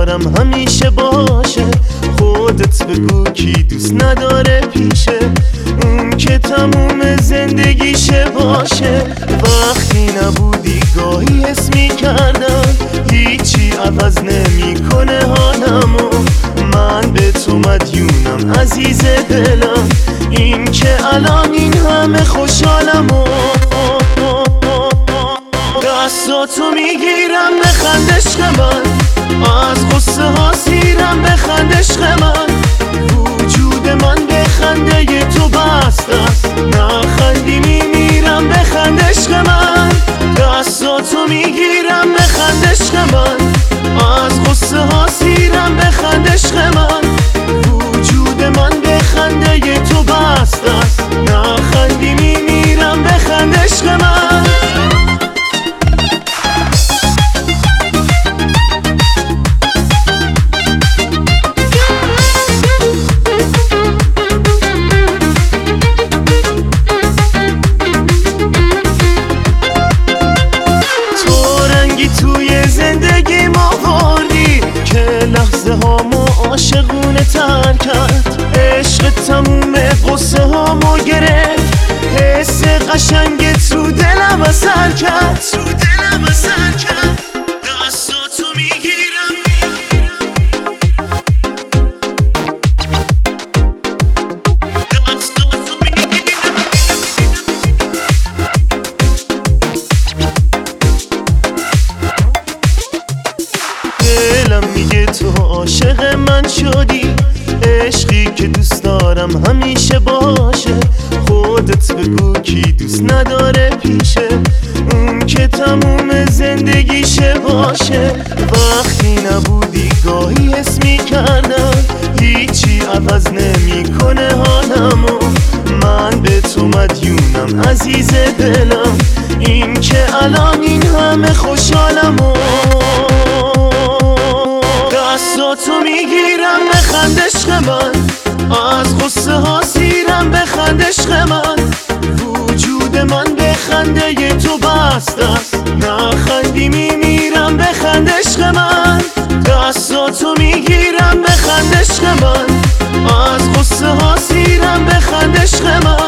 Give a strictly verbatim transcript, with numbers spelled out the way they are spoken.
دارم همیشه باشه. خودت بگو کی دوست نداره پیشه اون که تموم زندگیشه باشه. وقتی نبودی گاهی حس میکردم هیچی عوض نمیکنه حالمو. من به تو مدیونم عزیز دلم، این که الان این همه خوشحالمو. دستاتو میگیرم بخند عشق من، از غصه ها سیرم بخند عشق من. وجود من به خنده تو بسته است، نخندی میمیرم بخند عشق من. دستاتو میگیرم بخند عشق من، از غصه ها سیرم بخند عشق من. وجود من به خنده تو بسته است، نخندی میمیرم بخند عشق من. توی زندگی ما وردی که لحظه هامو عاشقونه تر کرد. عشق تموم قصه هامو گرفت، حس قشنگ تو دلم اثر کرد. تو دلم اثر کرد. دستاتو میگیرم دلم میگه تو عاشق من شدی، عشقی که دوست دارم همیشه باشه. خودت بگو کی دوست نداره پیشه اون که تموم زندگیشه باشه. وقتی نبودی گاهی حس میکردم هیچی عوض نمیکنه حالمو. من به تو مدیونم عزیز دلم، این که الان این همه خوشحالمو. دستاتو میگیرم بخند عشق من، از غصه ها سیرم بخند عشق من. وجود من به خنده تو بسته است، نخندی میمیرم بخند عشق من. دستاتو میگیرم بخند عشق من، از غصه ها سیرم بخند عشق من.